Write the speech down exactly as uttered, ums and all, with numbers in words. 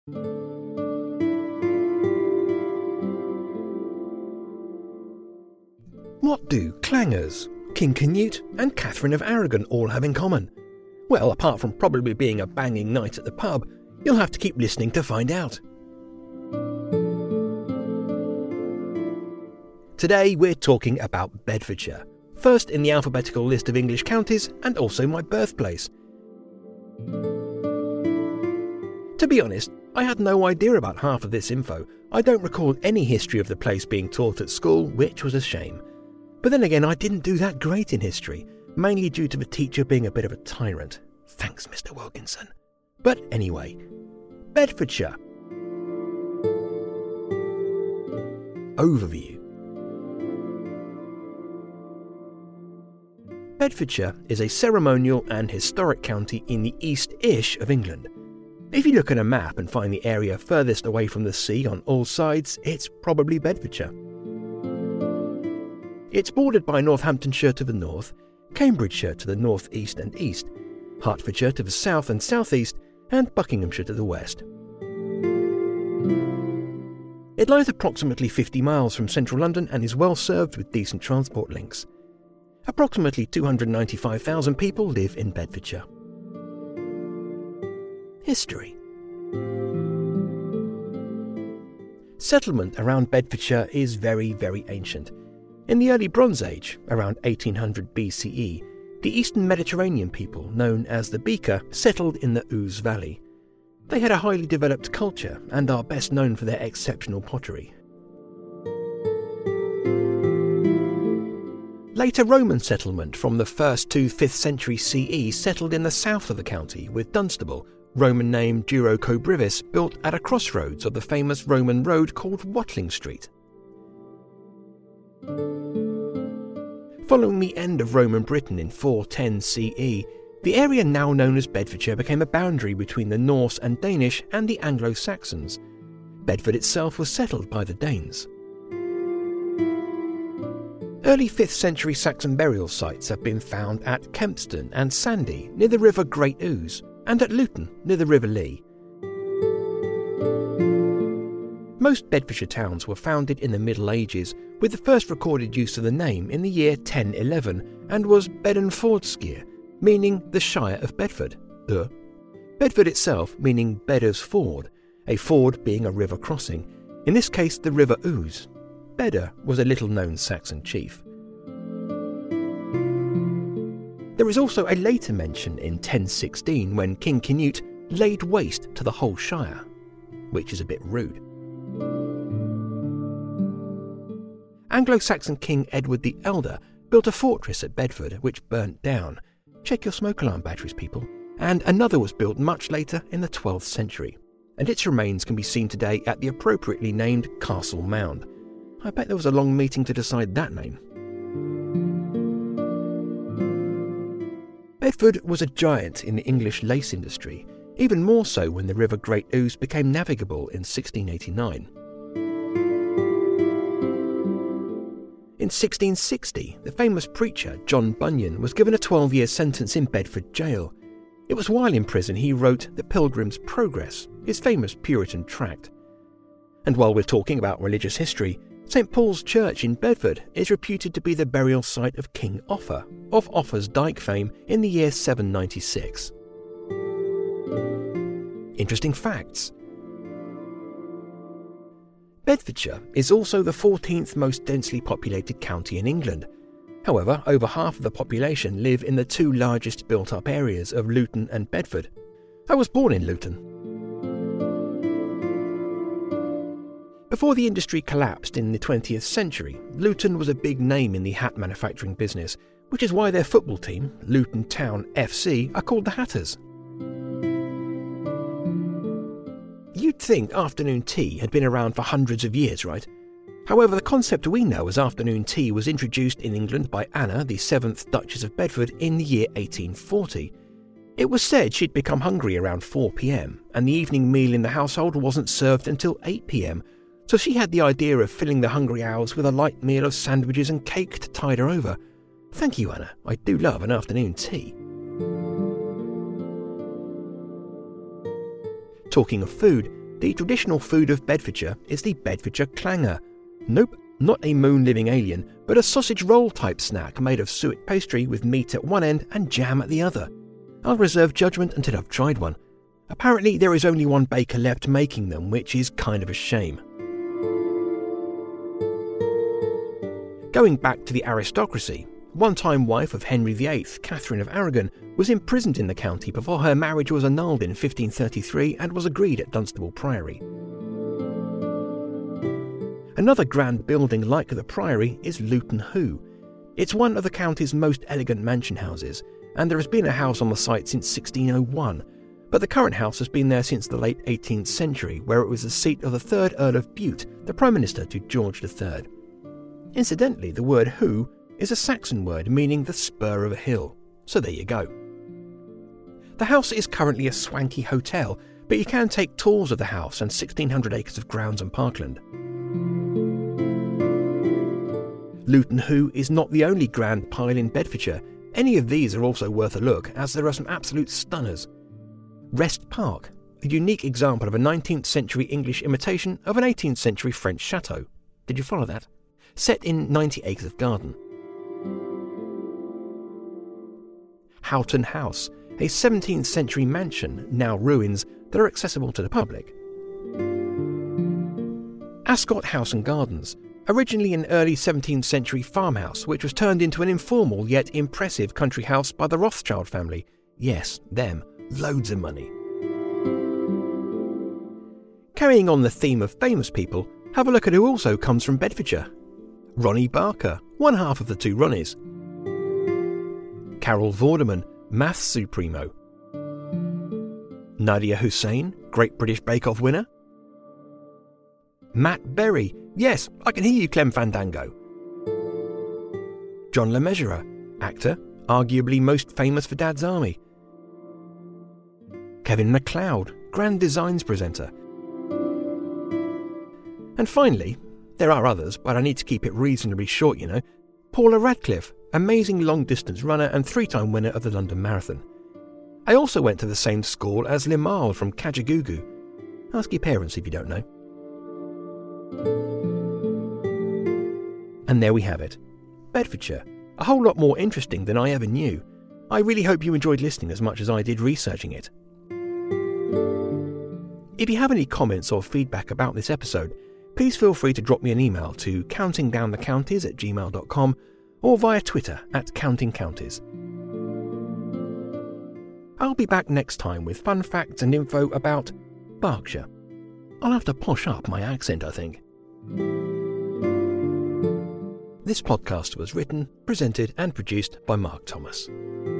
What do clangers, King Canute and Catherine of Aragon all have in common? Well, apart from probably being a banging night at the pub, you'll have to keep listening to find out. Today we're talking about Bedfordshire, first in the alphabetical list of English counties and also my birthplace. To be honest, I had no idea about half of this info. I don't recall any history of the place being taught at school, which was a shame. But then again, I didn't do that great in history, mainly due to the teacher being a bit of a tyrant. Thanks, Mister Wilkinson. But anyway, Bedfordshire. Overview. Bedfordshire is a ceremonial and historic county in the east-ish of England. If you look at a map and find the area furthest away from the sea on all sides, it's probably Bedfordshire. It's bordered by Northamptonshire to the north, Cambridgeshire to the north east and east, Hertfordshire to the south and southeast, and Buckinghamshire to the west. It lies approximately fifty miles from central London and is well served with decent transport links. Approximately two hundred ninety-five thousand people live in Bedfordshire. History. Settlement around Bedfordshire is very, very ancient. In the early Bronze Age, around eighteen hundred B C E, the Eastern Mediterranean people, known as the Beaker, settled in the Ouse Valley. They had a highly developed culture and are best known for their exceptional pottery. Later Roman settlement from the first to fifth century C E settled in the south of the county, with Dunstable, Roman name Duro Cobrivis, built at a crossroads of the famous Roman road called Watling Street. Following the end of Roman Britain in four ten C E, the area now known as Bedfordshire became a boundary between the Norse and Danish and the Anglo-Saxons. Bedford itself was settled by the Danes. Early fifth century Saxon burial sites have been found at Kempston and Sandy near the river Great Ouse, and at Luton near the River Lee. Most Bedfordshire towns were founded in the Middle Ages, with the first recorded use of the name in the year ten eleven, and was Bedenfordskir, meaning the Shire of Bedford. Uh. Bedford itself meaning Bedder's Ford, a ford being a river crossing, in this case the River Ouse. Bedder was a little-known Saxon chief. There is also a later mention in ten sixteen when King Canute laid waste to the whole shire, which is a bit rude. Anglo-Saxon King Edward the Elder built a fortress at Bedford which burnt down. Check your smoke alarm batteries, people. And another was built much later in the twelfth century, and its remains can be seen today at the appropriately named Castle Mound. I bet there was a long meeting to decide that name. Bedford was a giant in the English lace industry, even more so when the River Great Ouse became navigable in sixteen eighty-nine. In sixteen sixty, the famous preacher John Bunyan was given a twelve-year sentence in Bedford jail. It was while in prison he wrote The Pilgrim's Progress, his famous Puritan tract. And while we're talking about religious history, Saint Paul's Church in Bedford is reputed to be the burial site of King Offa, of Offa's Dyke fame, in the year seven ninety-six. Interesting facts. Bedfordshire is also the fourteenth most densely populated county in England. However, over half of the population live in the two largest built-up areas of Luton and Bedford. I was born in Luton. Before the industry collapsed in the twentieth century, Luton was a big name in the hat manufacturing business, which is why their football team, Luton Town F C, are called the Hatters. You'd think afternoon tea had been around for hundreds of years, right? However, the concept we know as afternoon tea was introduced in England by Anna, the seventh Duchess of Bedford, in the year eighteen forty. It was said she'd become hungry around four p.m, and the evening meal in the household wasn't served until eight p.m, so she had the idea of filling the hungry hours with a light meal of sandwiches and cake to tide her over. Thank you, Anna. I do love an afternoon tea. Talking of food, The traditional food of Bedfordshire is the Bedfordshire clanger. Nope, not a moon-living alien, but a sausage roll-type snack made of suet pastry with meat at one end and jam at the other. I'll reserve judgment until I've tried one. Apparently there is only one baker left making them, which is kind of a shame. Going back to the aristocracy, one-time wife of Henry the Eighth, Catherine of Aragon, was imprisoned in the county before her marriage was annulled in fifteen thirty-three and was agreed at Dunstable Priory. Another grand building like the Priory is Luton Hoo. It's one of the county's most elegant mansion houses, and there has been a house on the site since sixteen oh one, but the current house has been there since the late eighteenth century, where it was the seat of the third Earl of Bute, the Prime Minister to George the Third. Incidentally, the word Hoo is a Saxon word meaning the spur of a hill, so there you go. The house is currently a swanky hotel, but you can take tours of the house and sixteen hundred acres of grounds and parkland. Luton Hoo is not the only grand pile in Bedfordshire. Any of these are also worth a look, as there are some absolute stunners. Wrest Park, a unique example of a nineteenth century English imitation of an eighteenth century French chateau. Did you follow that? Set in ninety acres of garden. Houghton House, a seventeenth century mansion, now ruins, that are accessible to the public. Ascot House and Gardens, originally an early seventeenth century farmhouse which was turned into an informal yet impressive country house by the Rothschild family. Yes, them. Loads of money. Carrying on the theme of famous people, have a look at who also comes from Bedfordshire. Ronnie Barker, one half of the two Ronnies. Carol Vorderman, Maths Supremo. Nadia Hussain, Great British Bake Off winner. Matt Berry, yes, I can hear you, Clem Fandango. John Le Mesurier, actor, arguably most famous for Dad's Army. Kevin MacLeod, Grand Designs presenter. And finally, there are others, but I need to keep it reasonably short, you know. Paula Radcliffe, amazing long-distance runner and three-time winner of the London Marathon. I also went to the same school as Limahl from Kajagoogoo. Ask your parents if you don't know. And there we have it. Bedfordshire, a whole lot more interesting than I ever knew. I really hope you enjoyed listening as much as I did researching it. If you have any comments or feedback about this episode, please feel free to drop me an email to countingdownthecounties at gmail dot com or via Twitter at countingcounties. I'll be back next time with fun facts and info about Berkshire. I'll have to posh up my accent, I think. This podcast was written, presented and produced by Mark Thomas.